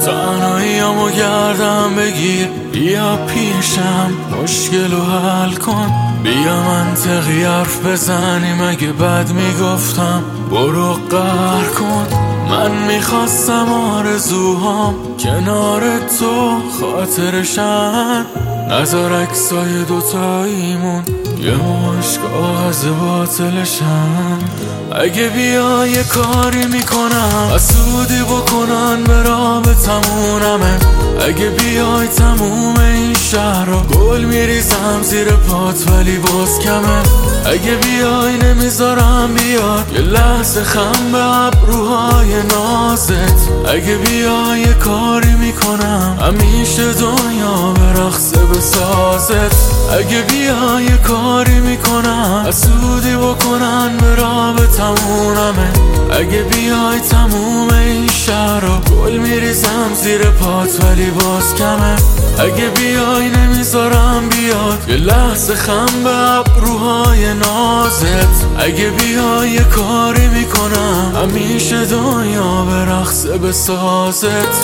تنهاییامو گردم بگیر، بیا پیشم مشکلو حل کن. بیا منطقی حرف بزنیم، اگه بد میگفتم برو قهر کن. من میخواستم آرزوهام کنار تو خاطرشن، نذار عکسای دوتاییمون یه مشت کاغذ باطلشن. اگه بیا یه کاری میکنم حسودی بکنن به رابطمونمه. اگه بیای تموم این شهر رو گل میریزم زیر پات ولی باز کمه. اگه بیای نمیذارم بیاد یه لحظه خم به ابروهای نازت. اگه بیای یه کاری میکنم همیشه دنیا به رقصه بسازت. اگه بیای یه کاری میکنم حسودی بکنن به رابطمونمه. اگه بیای تموم این شهر رو گل میریزم زیر پات ولی باز کمه. اگه بیای نمیذارم بیاد یه لحظه خم به ابروهای نازت. اگه بیای یه کاری میکنم همیشه دنیا به رقصه بسازت.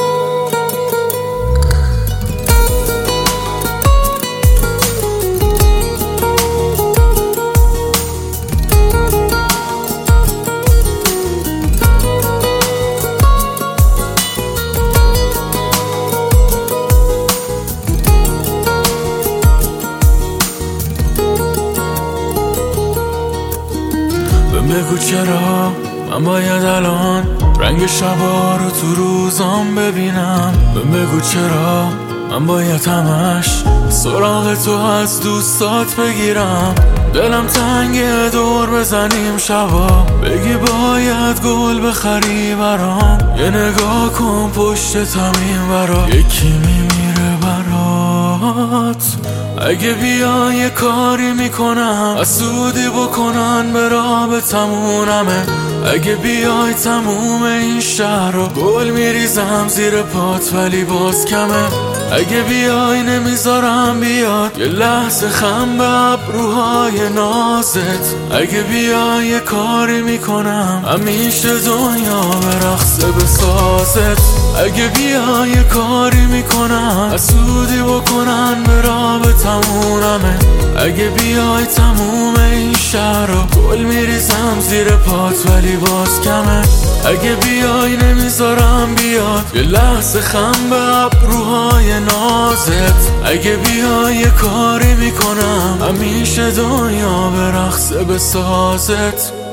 بگو چرا من باید الان رنگ شبا رو تو روزام ببینم. بگو چرا من باید همش سراغ تو از دوستات بگیرم. دلم تنگه دور بزنیم شبا، بگی باید گل بخری برام. یه نگاه کن پشت تمیم برا یکی میمیره برات. اگه بیای یه کاری میکنم حسودی بکنن به رابطمونمه. اگه بیای تموم این شهر رو گل میریزم زیر پات ولی باز کمه. اگه بیای نمیذارم بیاد یه لحظه خم به ابروهای نازت. اگه بیای یه کاری میکنم همیشه دنیا به رقصه بسازت. اگه بیای یه کاری میکنم حسودی بکنن به رابطمونمه. اگه بیای تموم این شهر رو گل میریزم زیر پات ولی باز کمه. اگه بیای نمیذارم بیاد یه لحظه خم به ابروهای نازت. اگه بیای یه کاری میکنم همیشه دنیا به رقصه بسازت.